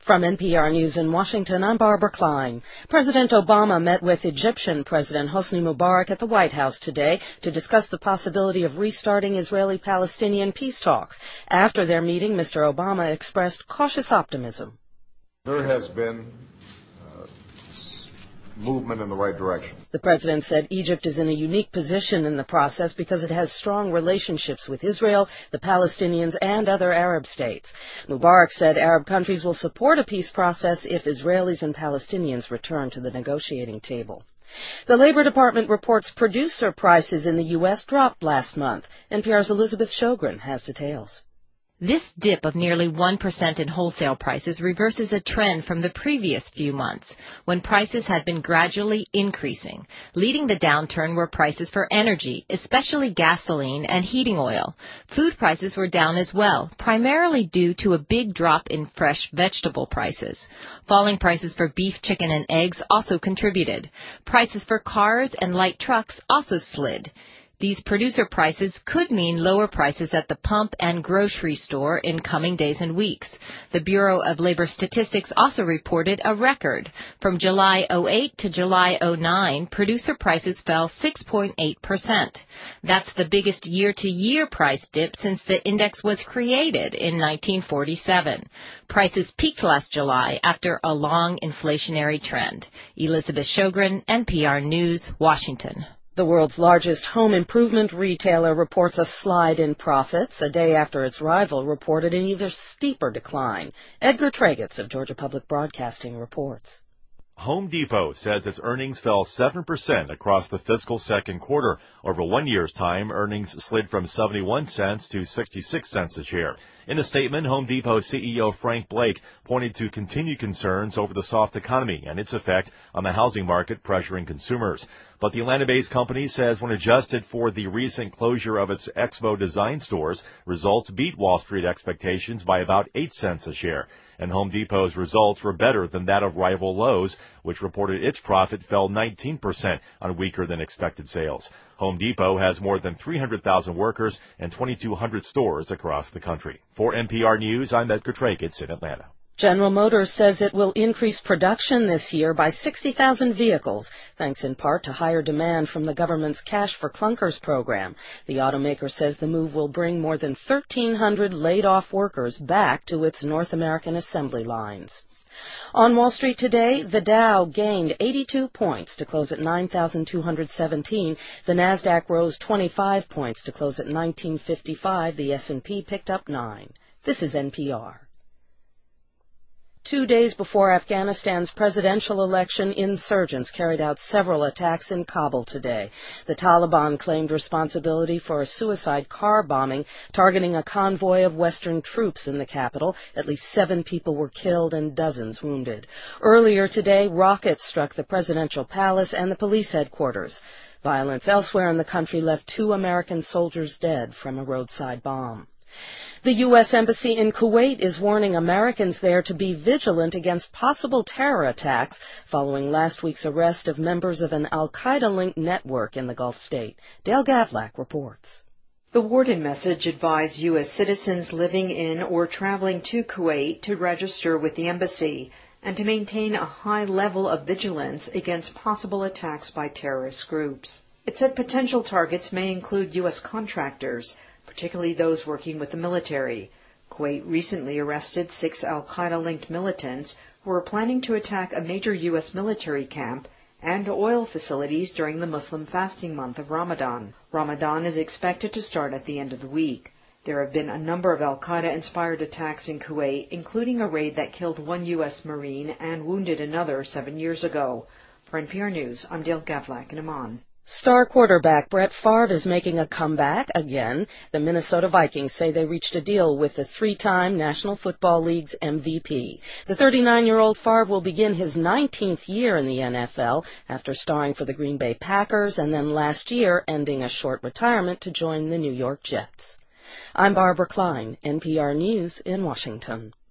From NPR News in Washington, I'm Barbara Klein. President Obama met with Egyptian President Hosni Mubarak at the White House today to discuss the possibility of restarting Israeli-Palestinian peace talks. After their meeting, Mr. Obama expressed cautious optimism. There has been movement in the right direction. The president said Egypt is in a unique position in the process because it has strong relationships with Israel, the Palestinians, and other Arab states. Mubarak said Arab countries will support a peace process if Israelis and Palestinians return to the negotiating table. The Labor Department reports producer prices in the U.S. dropped last month. NPR's Elizabeth Shogren has details. This dip of nearly 1% in wholesale prices reverses a trend from the previous few months, when prices had been gradually increasing. Leading the downturn were prices for energy, especially gasoline and heating oil. Food prices were down as well, primarily due to a big drop in fresh vegetable prices. Falling prices for beef, chicken, and eggs also contributed. Prices for cars and light trucks also slid. These producer prices could mean lower prices at the pump and grocery store in coming days and weeks. The Bureau of Labor Statistics also reported a record. From July 2008 to July 2009, producer prices fell 6.8%. That's the biggest year-to-year price dip since the index was created in 1947. Prices peaked last July after a long inflationary trend. Elizabeth Shogren, NPR News, Washington. The world's largest home improvement retailer reports a slide in profits a day after its rival reported an even steeper decline. Edgar Tragetz of Georgia Public Broadcasting reports. Home Depot says its earnings fell 7% across the fiscal second quarter. Over 1 year's time, earnings slid from 71 cents to 66 cents a share. In a statement, Home Depot CEO Frank Blake pointed to continued concerns over the soft economy and its effect on the housing market, pressuring consumers. But the Atlanta-based company says when adjusted for the recent closure of its Expo Design stores, results beat Wall Street expectations by about 8 cents a share. And Home Depot's results were better than that of rival Lowe's, which reported its profit fell 19% on weaker than expected sales. Home Depot has more than 300,000 workers and 2,200 stores across the country. For NPR News, I'm Edgar Tragetz in Atlanta. General Motors says it will increase production this year by 60,000 vehicles, thanks in part to higher demand from the government's Cash for Clunkers program. The automaker says the move will bring more than 1,300 laid-off workers back to its North American assembly lines. On Wall Street today, the Dow gained 82 points to close at 9,217. The Nasdaq rose 25 points to close at 1955. The S&P picked up 9. This is NPR. 2 days before Afghanistan's presidential election, insurgents carried out several attacks in Kabul today. The Taliban claimed responsibility for a suicide car bombing targeting a convoy of Western troops in the capital. At least 7 people were killed and dozens wounded. Earlier today, rockets struck the presidential palace and the police headquarters. Violence elsewhere in the country left 2 American soldiers dead from a roadside bomb. The U.S. Embassy in Kuwait is warning Americans there to be vigilant against possible terror attacks following last week's arrest of members of an al-Qaeda-linked network in the Gulf state. Dale Gavlak reports. The warden message advised U.S. citizens living in or traveling to Kuwait to register with the embassy and to maintain a high level of vigilance against possible attacks by terrorist groups. It said potential targets may include U.S. contractors, particularly those working with the military. Kuwait recently arrested 6 al-Qaeda-linked militants who were planning to attack a major U.S. military camp and oil facilities during the Muslim fasting month of Ramadan. Ramadan is expected to start at the end of the week. There have been a number of al-Qaeda-inspired attacks in Kuwait, including a raid that killed 1 U.S. Marine and wounded another 7 years ago. For NPR News, I'm Dale Gavlak in Amman. Star quarterback Brett Favre is making a comeback again. The Minnesota Vikings say they reached a deal with the 3-time National Football League's MVP. The 39-year-old Favre will begin his 19th year in the NFL after starring for the Green Bay Packers and then last year ending a short retirement to join the New York Jets. I'm Barbara Klein, NPR News in Washington.